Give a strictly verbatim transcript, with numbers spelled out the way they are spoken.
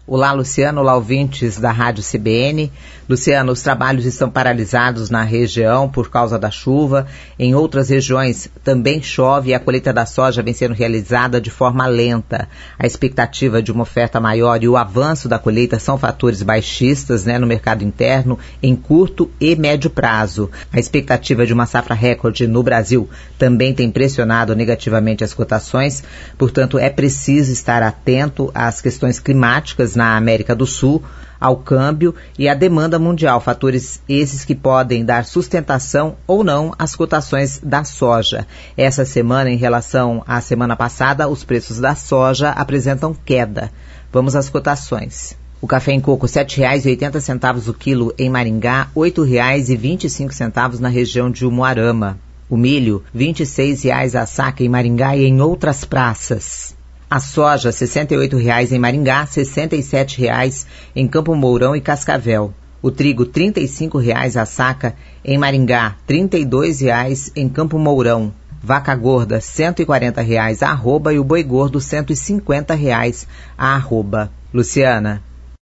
Olá, Luciano. Olá, ouvintes da Rádio C B N. Luciano, os trabalhos estão paralisados na região por causa da chuva. Em outras regiões também chove e a colheita da soja vem sendo realizada de forma lenta. A expectativa de uma oferta maior e o avanço da colheita são fatores baixistas, né, no mercado interno em curto e médio prazo. A expectativa de uma safra recorde no Brasil também tem pressionado negativamente as cotações. Portanto, é preciso estar atento às questões climáticas na América do Sul, ao câmbio e à demanda mundial, fatores esses que podem dar sustentação ou não às cotações da soja. Essa semana, em relação à semana passada, os preços da soja apresentam queda. Vamos às cotações. O café em coco, sete reais e oitenta centavos o quilo em Maringá, oito reais e vinte e cinco centavos na região de Umuarama. O milho, vinte e seis reais a saca em Maringá e em outras praças. A soja, sessenta e oito reais em Maringá, sessenta e sete reais em Campo Mourão e Cascavel. O trigo, trinta e cinco reais a saca em Maringá, trinta e dois reais em Campo Mourão. Vaca gorda, cento e quarenta reais a arroba e o boi gordo, cento e cinquenta reais a arroba. Luciana.